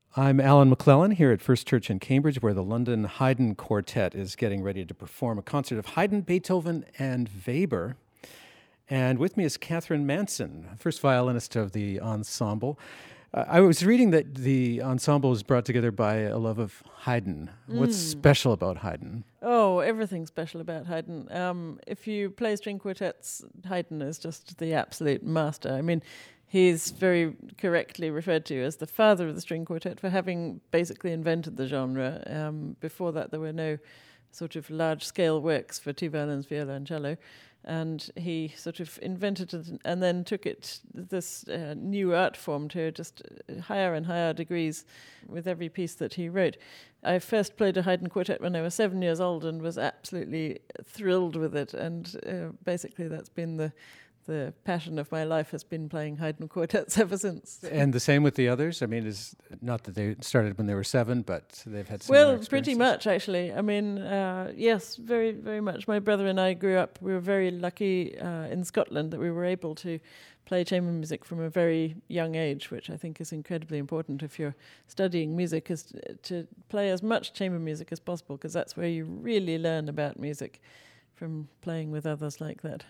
I'm Alan McClellan here at First Church in Cambridge, where the London Haydn Quartet is getting ready to perform a concert of Haydn, Beethoven, and Weber. And with me is Catherine Manson, first violinist of the ensemble. I was reading that the ensemble was brought together by a love of Haydn. What's special about Haydn? Oh, everything's special about Haydn. If you play string quartets, Haydn is just the absolute master. I mean, he's very correctly referred to as the father of the string quartet for having basically invented the genre. Before that, there were no sort of large-scale works for two violins, viola, and cello. And he sort of invented it and then took it, this new art form, to just higher and higher degrees with every piece that he wrote. I first played a Haydn quartet when I was 7 years old and was absolutely thrilled with it. And basically that's been the passion of my life, has been playing Haydn quartets ever since. And the same with the others? I mean, it's not that they started when they were 7, but they've had similar experiences. Pretty much, actually. I mean, yes, very, very much. My brother and I grew up, we were very lucky in Scotland that we were able to play chamber music from a very young age, which I think is incredibly important if you're studying music, is to play as much chamber music as possible, because that's where you really learn about music, from playing with others like that.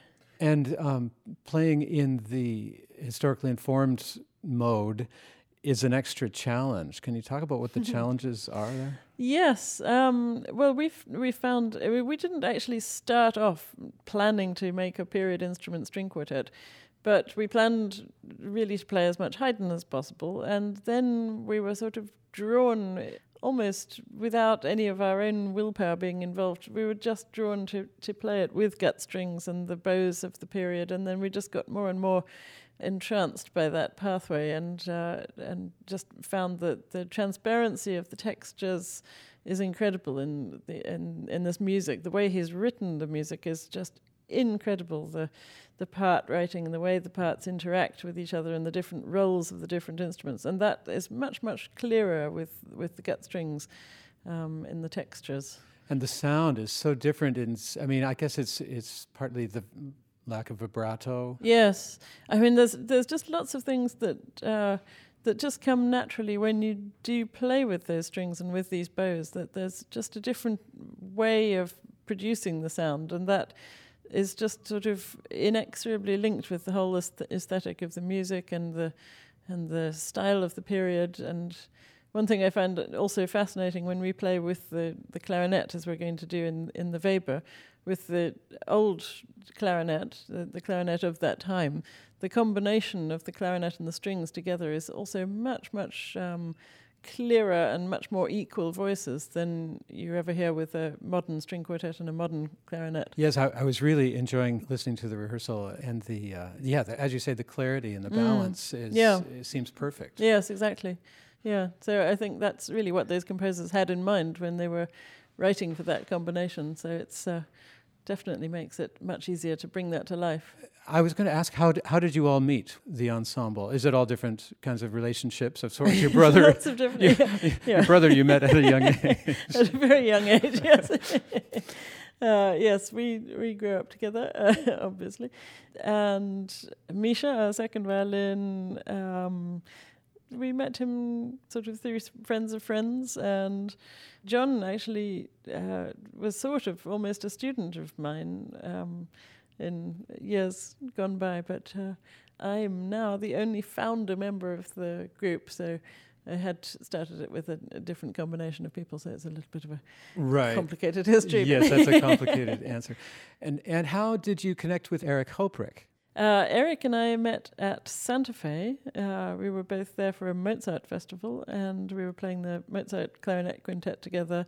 And playing in the historically informed mode is an extra challenge. Can you talk about what the challenges are there? Yes. Well, we found we didn't actually start off planning to make a period instrument string quartet, but we planned really to play as much Haydn as possible, and then we were sort of drawn, almost without any of our own willpower being involved, we were just drawn to play it with gut strings and the bows of the period, and then we just got more and more entranced by that pathway, and just found that the transparency of the textures is incredible in this music. The way he's written the music is just incredible. The part writing and the way the parts interact with each other and the different roles of the different instruments, and that is much, much clearer with the gut strings in the textures. And the sound is so different. I mean, I guess it's partly the lack of vibrato. Yes, I mean, there's just lots of things that just come naturally when you do play with those strings and with these bows. That there's just a different way of producing the sound, and that is just sort of inexorably linked with the whole aesthetic of the music and the style of the period. And one thing I found also fascinating when we play with the clarinet, as we're going to do in the Weber, with the old clarinet, the clarinet of that time, the combination of the clarinet and the strings together is also much, much clearer and much more equal voices than you ever hear with a modern string quartet and a modern clarinet. Yes, I was really enjoying listening to the rehearsal, and as you say, the clarity and the balance it seems perfect. Yes, exactly. Yeah, so I think that's really what those composers had in mind when they were writing for that combination. So it's definitely makes it much easier to bring that to life. I was going to ask, how did you all meet, the ensemble? Is it all different kinds of relationships? Of sorts, your brother, lots of different. Your brother you met at a young age. At a very young age, yes. Yes, we grew up together, obviously. And Misha, our second violin, we met him sort of through friends of friends, and John actually was sort of almost a student of mine in years gone by, but I'm now the only founder member of the group, so I had started it with a different combination of people, so it's a little bit of a complicated history. Yes, that's a complicated answer. And how did you connect with Eric Hoprick? Eric and I met at Santa Fe. We were both there for a Mozart festival, and we were playing the Mozart clarinet quintet together.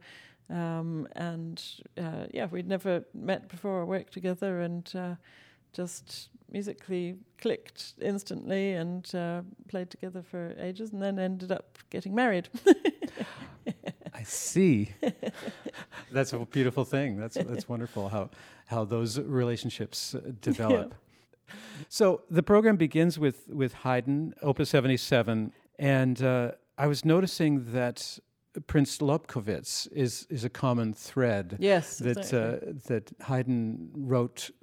We'd never met before or worked together, and just musically clicked instantly, and played together for ages, and then ended up getting married. I see. That's a beautiful thing. That's wonderful how those relationships develop. Yeah. So the program begins with Haydn, Opus 77, and I was noticing that Prince Lobkowitz is a common thread. Yes, that exactly. That Haydn wrote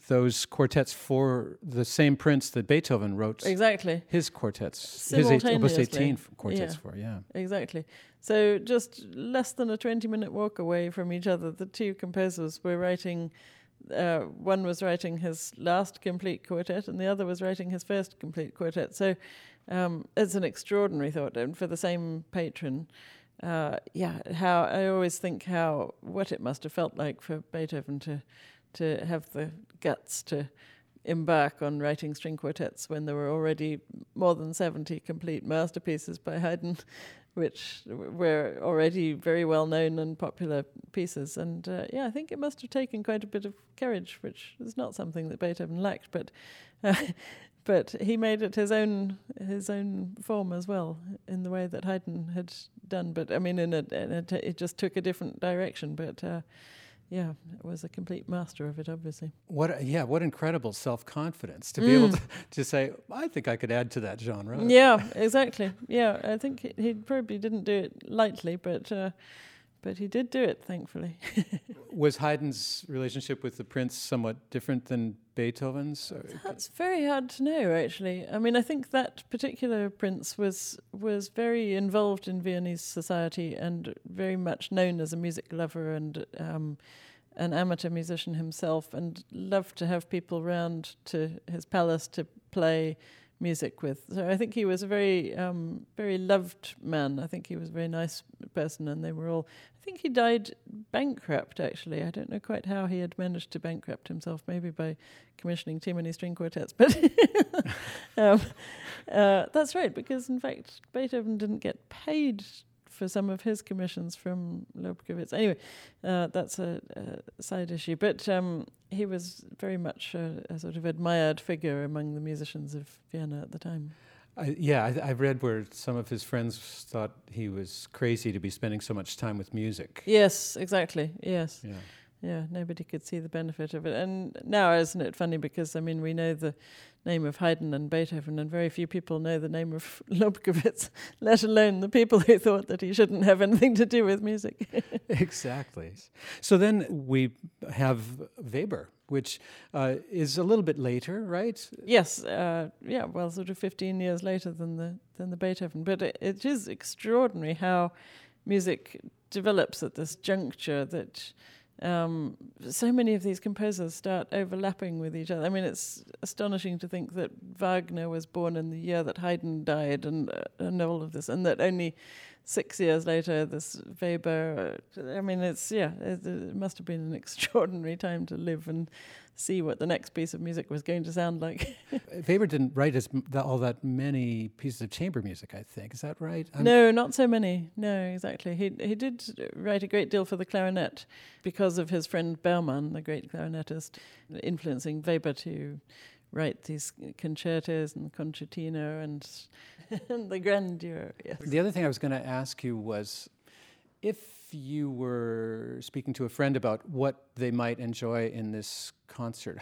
those quartets for the same prince that Beethoven wrote exactly his quartets, simultaneously. Opus 18 quartets for, Exactly. So just less than a 20-minute walk away from each other, the two composers were writing. One was writing his last complete quartet, and the other was writing his first complete quartet. So it's an extraordinary thought, and for the same patron. How I always think what it must have felt like for Beethoven to have the guts to embark on writing string quartets when there were already more than 70 complete masterpieces by Haydn, which were already very well known and popular pieces. And I think it must have taken quite a bit of courage, which is not something that Beethoven lacked, but he made it his own form as well, in the way that Haydn had done. But I mean, it just took a different direction. But was a complete master of it, obviously. What incredible self-confidence to be able to say, I think I could add to that genre. Yeah, exactly. Yeah, I think he probably didn't do it lightly, but he did do it, thankfully. Was Haydn's relationship with the prince somewhat different than Beethoven's? That's very hard to know, actually. I mean, I think that particular prince was very involved in Viennese society and very much known as a music lover and an amateur musician himself, and loved to have people round to his palace to play music with. So I think he was a very, very loved man. I think he was a very nice person, and they were all... I think he died bankrupt, actually. I don't know quite how he had managed to bankrupt himself, maybe by commissioning too many string quartets. But that's right, because in fact Beethoven didn't get paid for some of his commissions from Lobkowitz. Anyway, that's a side issue. But he was very much a sort of admired figure among the musicians of Vienna at the time. I've read where some of his friends thought he was crazy to be spending so much time with music. Yes, exactly. Yes. Yeah. Yeah, nobody could see the benefit of it. And now, isn't it funny, because, I mean, we know the name of Haydn and Beethoven, and very few people know the name of Lobkowitz, let alone the people who thought that he shouldn't have anything to do with music. Exactly. So then we have Weber, which is a little bit later, right? Yes, sort of 15 years later than the Beethoven. But it is extraordinary how music develops at this juncture, that so many of these composers start overlapping with each other. I mean, it's astonishing to think that Wagner was born in the year that Haydn died, and all of this, and that only 6 years later this Weber. I mean, it must have been an extraordinary time to live and see what the next piece of music was going to sound like. Weber didn't write all that many pieces of chamber music, I think. Is that right? No, not so many. No, exactly. He did write a great deal for the clarinet because of his friend Berman, the great clarinetist, influencing Weber to write these concertos and concertino and the grandeur. Yes. The other thing I was going to ask you was, if you were speaking to a friend about what they might enjoy in this concert,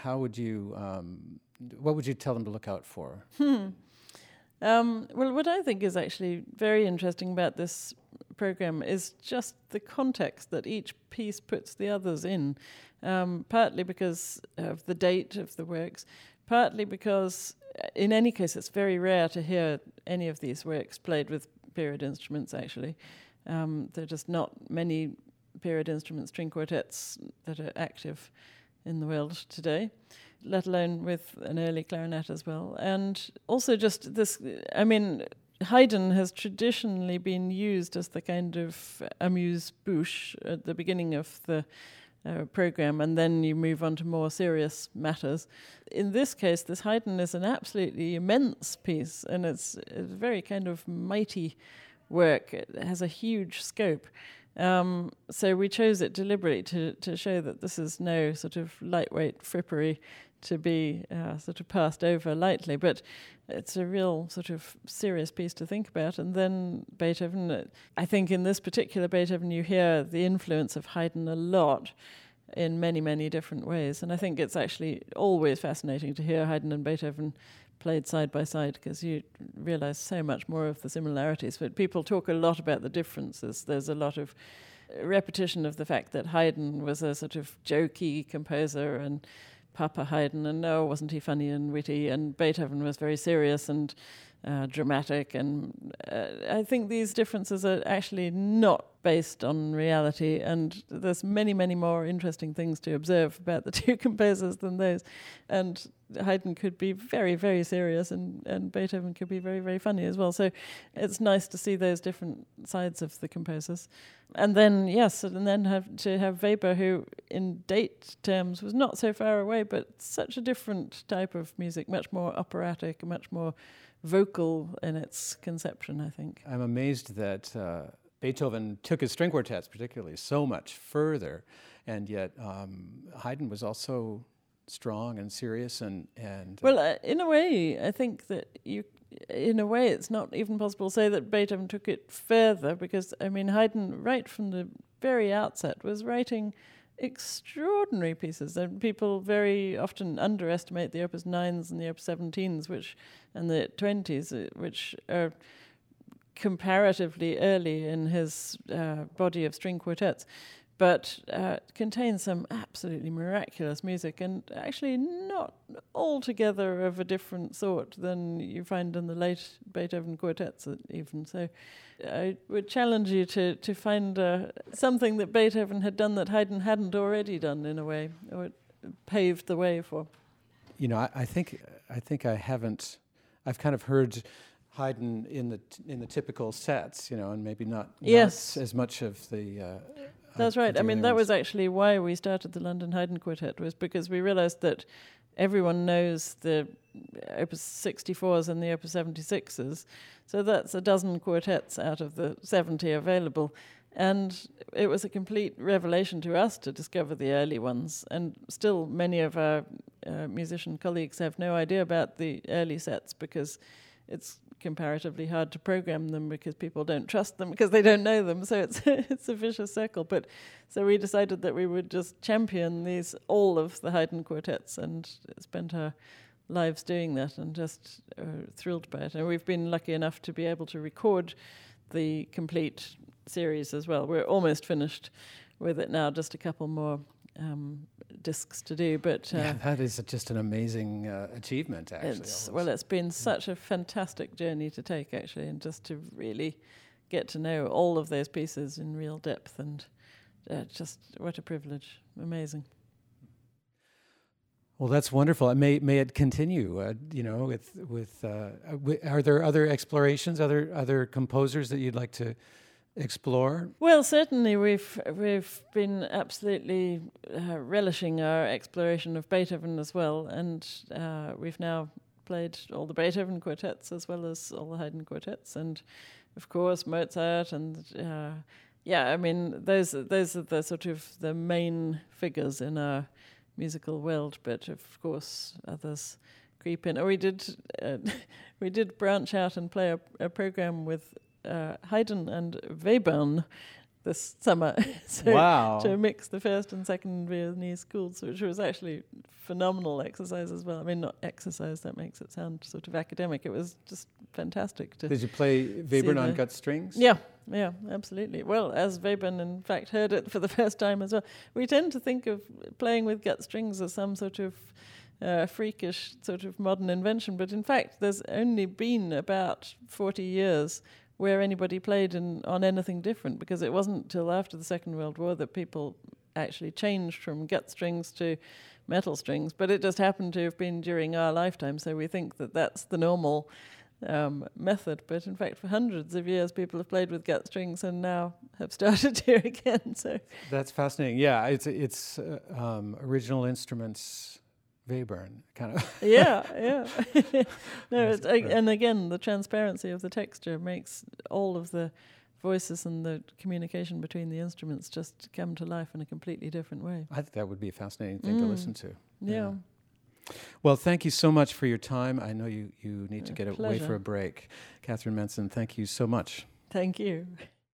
what would you tell them to look out for? Well, what I think is actually very interesting about this program is just the context that each piece puts the others in, partly because of the date of the works, partly because in any case it's very rare to hear any of these works played with period instruments, actually. There are just not many period instrument string quartets that are active in the world today, let alone with an early clarinet as well. And also just this, I mean, Haydn has traditionally been used as the kind of amuse-bouche at the beginning of the program, and then you move on to more serious matters. In this case, this Haydn is an absolutely immense piece, and it's a very kind of mighty work. It has a huge scope. So we chose it deliberately to show that this is no sort of lightweight frippery to be sort of passed over lightly, but it's a real sort of serious piece to think about. And then Beethoven, I think in this particular Beethoven you hear the influence of Haydn a lot in many, many different ways. And I think it's actually always fascinating to hear Haydn and Beethoven played side by side, because you realize so much more of the similarities. But people talk a lot about the differences. There's a lot of repetition of the fact that Haydn was a sort of jokey composer and Papa Haydn, and no, wasn't he funny and witty, and Beethoven was very serious and dramatic, and I think these differences are actually not based on reality, and there's many, many more interesting things to observe about the two composers than those. And Haydn could be very, very serious, and Beethoven could be very, very funny as well. So it's nice to see those different sides of the composers. And then, have Weber, who in date terms was not so far away, but such a different type of music, much more operatic, much more vocal in its conception, I think. I'm amazed that Beethoven took his string quartets particularly so much further, and yet Haydn was also strong and serious and well, in a way, I think that it's not even possible to say that Beethoven took it further, because I mean Haydn, right from the very outset, was writing extraordinary pieces, and people very often underestimate the Opus 9s and the Opus 17s, and the 20s, which are comparatively early in his body of string quartets, but contains some absolutely miraculous music, and actually not altogether of a different sort than you find in the late Beethoven quartets even. So I would challenge you to find something that Beethoven had done that Haydn hadn't already done, in a way, or it paved the way for. You know, I think I haven't. I've kind of heard Haydn in the typical sets, you know, and maybe not as much of the. That's right. I mean, that was actually why we started the London Haydn Quartet, was because we realized that everyone knows the Opus 64s and the Opus 76s, so that's a dozen quartets out of the 70 available. And it was a complete revelation to us to discover the early ones, and still many of our musician colleagues have no idea about the early sets, because it's comparatively hard to program them because people don't trust them because they don't know them. So it's a vicious circle. But so we decided that we would just champion all of the Haydn quartets, and spent our lives doing that, and just thrilled by it. And we've been lucky enough to be able to record the complete series as well. We're almost finished with it now, just a couple more discs to do, but that is just an amazing achievement, actually. It's been such a fantastic journey to take, actually, and just to really get to know all of those pieces in real depth, and just what a privilege. Amazing. Well, that's wonderful. May it continue. You know, are there other explorations, other composers that you'd like to explore? Well, certainly we've been absolutely relishing our exploration of Beethoven as well, and we've now played all the Beethoven quartets as well as all the Haydn quartets, and of course Mozart, and I mean those are the sort of the main figures in our musical world, but of course others creep in. We did branch out and play a program with Haydn and Webern this summer. So wow. To mix the first and second Viennese schools, which was actually phenomenal exercise as well. I mean, not exercise, that makes it sound sort of academic. It was just fantastic. Did you play Webern on gut strings? Yeah, absolutely. Well, as Webern in fact heard it for the first time as well. We tend to think of playing with gut strings as some sort of freakish sort of modern invention, but in fact there's only been about 40 years where anybody played on anything different, because it wasn't till after the Second World War that people actually changed from gut strings to metal strings, but it just happened to have been during our lifetime, so we think that that's the normal method. But in fact, for hundreds of years, people have played with gut strings and now have started to again. So that's fascinating. Yeah, it's original instruments. Webern, kind of. Yeah. No, and again, the transparency of the texture makes all of the voices and the communication between the instruments just come to life in a completely different way. I think that would be a fascinating thing to listen to. Yeah. Well, thank you so much for your time. I know you need to get away for a break. Catherine Manson, thank you so much. Thank you.